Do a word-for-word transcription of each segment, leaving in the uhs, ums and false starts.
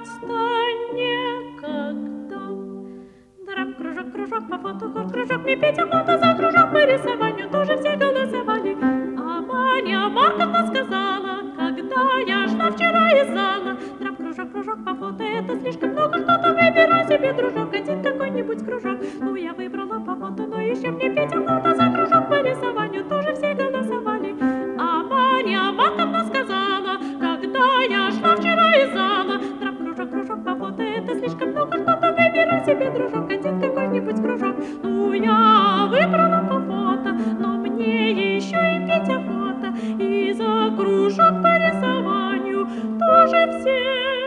болтать-то некогда. Драп, кружок, кружок, по фото, кружок, мне петь охота, за кружок по рисованию тоже все голосовали. А Марья Марковна сказала, когда я шла вчера из зала: драп, кружок, кружок, по фото, это слишком много, что-то выбирай себе, дружок, один какой-нибудь кружок. Ну, я выбрала по фото, но еще мне петь охота, за кружок по рисованию тоже все голосовали. А Марья Марковна сказала, когда я шла вчера из зала: драп, кружок, кружок, по фото, это слишком много, что-то выбирай себе, дружок, один какой-нибудь кружок. Ну, я выбрала по фото, но мне еще и петь охота, и за кружок по рисованию тоже все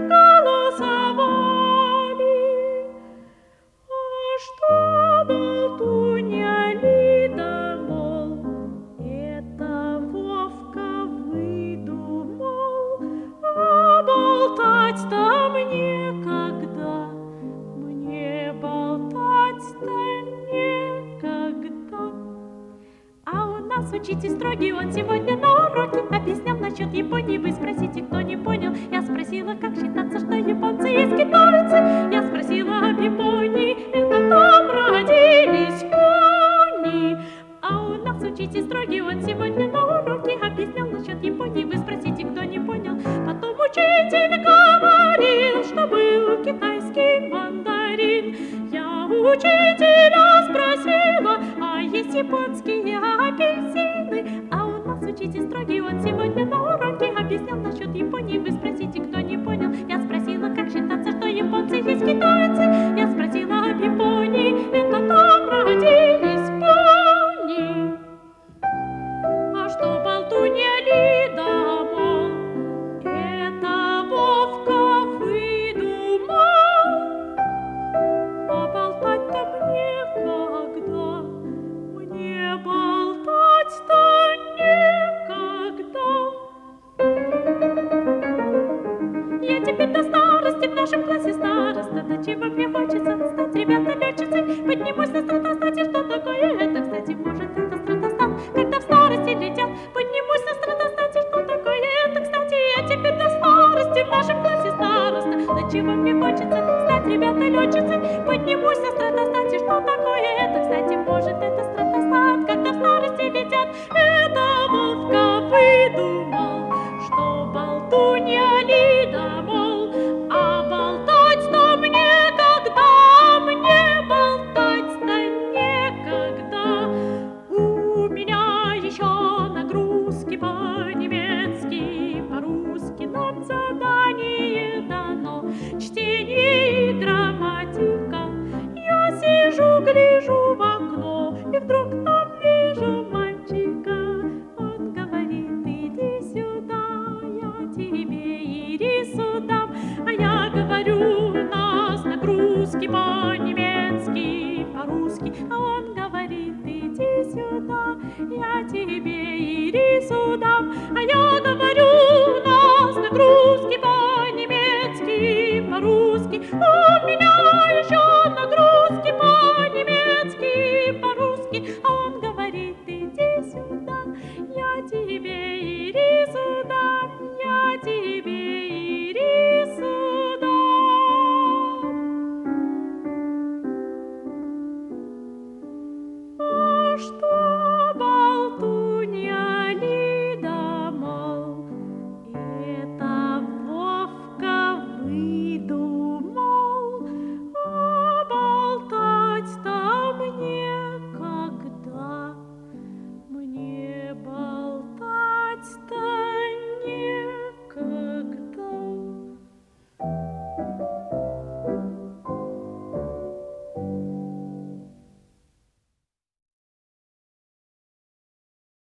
голосовали. А что болтунья Лида, мол, это Вовка выдумал, а болтать-то мне когда, мне болтать-то некогда. А у нас учитель строгий, он сегодня на уроке объяснял насчет Японии. Вы спросите, кто не понял? Я спросила, как считаться, что японцы есть китайцы. Я спросила об Японии, это там родились кони. А у нас учитель строгий, он сегодня на уроке объяснял насчет Японии. Вы спросите, кто не понял? Потом учитель говорил, что был китайский мандарин. Я у учителя спросила, а есть японские апельсины? А у нас учитель строгий, он сегодня на уроке объяснял насчет Японии. Вы спросите, кто не понял? Я спросила, как считаться, что японцы есть китайцы. Я спросила об Японии, это там родились пони. А что болтунья Лида, мол, это Вовка выдумал, а болтать-то мне когда, мне болтать-то некогда. Я теперь до старости в нашем классе староста, до чего мне хочется стать, ребята, летчицей. Поднимусь на стратостате, что такое это, кстати, может, это стратостат, когда в старости летят. Поднимусь на стратостате, что такое это, кстати, я теперь до старости в нашем классе староста, до чего мне хочется стать, ребята, летчицей. Поднимусь на стратостате, что такое это, кстати, может, это стратостат, когда в старости летят. Это Вовка выдумал, что болтунья Лида, мол, а болтать-то мне когда, мне болтать-то некогда. У меня еще нагрузки по-немецки, по-русски нам задание дано, чтение и грамматика. Я сижу, гляжу в окно, и вдруг там вижу мальчика. Он говорит: иди сюда, я тебе ирису дам. А я говорю: у нас нагрузки по-немецки, по-русски. А он говорит: иди сюда, я тебе ирису дам. А я говорю: у нас нагрузки